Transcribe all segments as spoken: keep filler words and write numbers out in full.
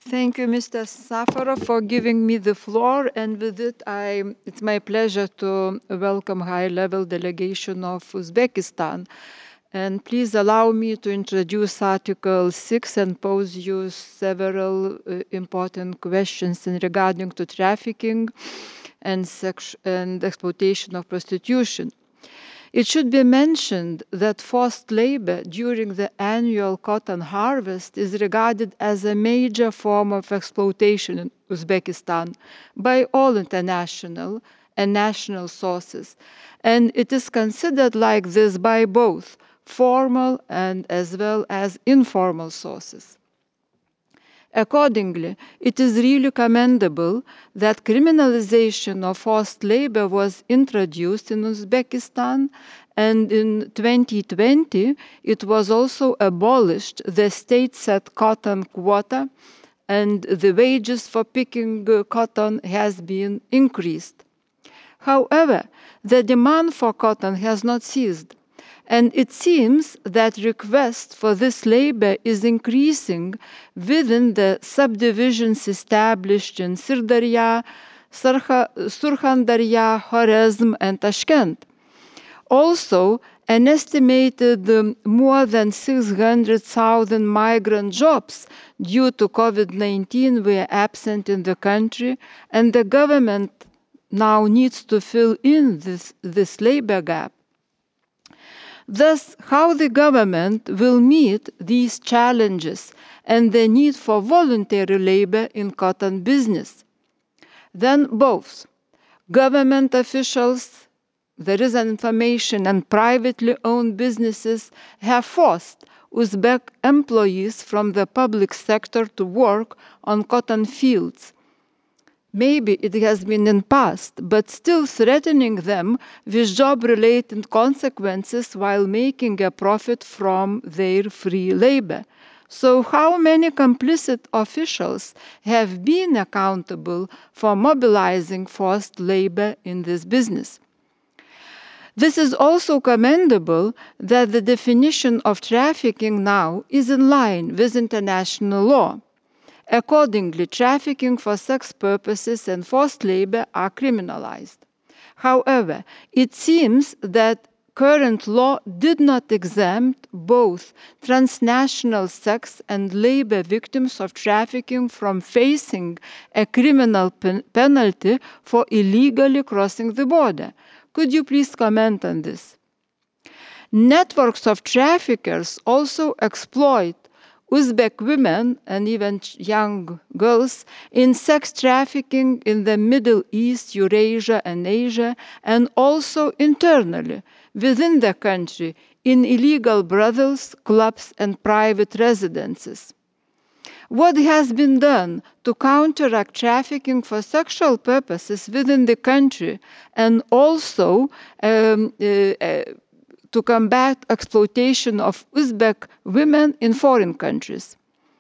Thank you, Mister Safarov, for giving me the floor. And with it, I, it's my pleasure to welcome high-level delegation of Uzbekistan. And please allow me to introduce Article six and pose you several uh, important questions in regarding to trafficking and, sex and exploitation of prostitution. It should be mentioned that forced labor during the annual cotton harvest is regarded as a major form of exploitation in Uzbekistan by all international and national sources, and it is considered like this by both formal and as well as informal sources. Accordingly, it is really commendable that criminalization of forced labor was introduced in Uzbekistan, and in twenty twenty it was also abolished the state-set cotton quota, and the wages for picking cotton has been increased. However, the demand for cotton has not ceased, and it seems that request for this labor is increasing within the subdivisions established in Sirdarya, Surkhandarya, Khwarezm, and Tashkent. Also, an estimated um, more than six hundred thousand migrant jobs due to COVID nineteen were absent in the country, and the government now needs to fill in this, this labor gap. Thus, how the government will meet these challenges and the need for voluntary labor in cotton business? Then both government officials, there is information, and privately owned businesses have forced Uzbek employees from the public sector to work on cotton fields. Maybe it has been in past, but still threatening them with job-related consequences while making a profit from their free labor. So how many complicit officials have been accountable for mobilizing forced labor in this business? This is also commendable that the definition of trafficking now is in line with international law. Accordingly, trafficking for sex purposes and forced labor are criminalized. However, it seems that current law did not exempt both transnational sex and labor victims of trafficking from facing a criminal pen penalty for illegally crossing the border. Could you please comment on this? Networks of traffickers also exploit Uzbek women and even young girls in sex trafficking in the Middle East, Eurasia, and Asia, and also internally within the country in illegal brothels, clubs, and private residences. What has been done to counteract trafficking for sexual purposes within the country, and also um, uh, uh, to combat exploitation of Uzbek women in foreign countries?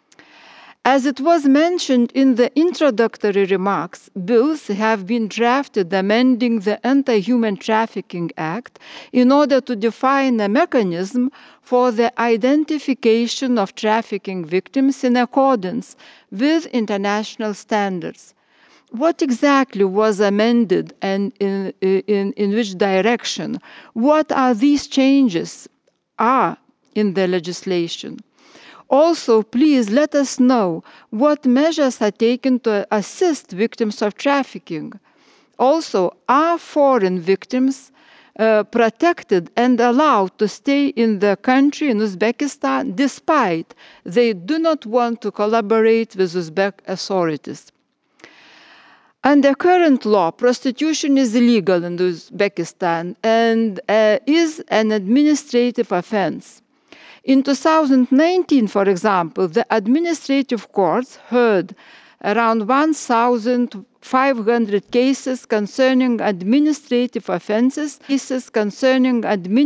As it was mentioned in the introductory remarks, bills have been drafted amending the Anti-Human Trafficking Act in order to define a mechanism for the identification of trafficking victims in accordance with international standards. What exactly was amended and in, in, in which direction? What are these changes are in the legislation? Also, please let us know what measures are taken to assist victims of trafficking. Also, are foreign victims uh, protected and allowed to stay in the country, in Uzbekistan, despite they do not want to collaborate with Uzbek authorities? Under current law, prostitution is illegal in Uzbekistan and uh, is an administrative offense. In two thousand nineteen, for example, the administrative courts heard around one thousand five hundred cases concerning administrative offenses, cases concerning administrative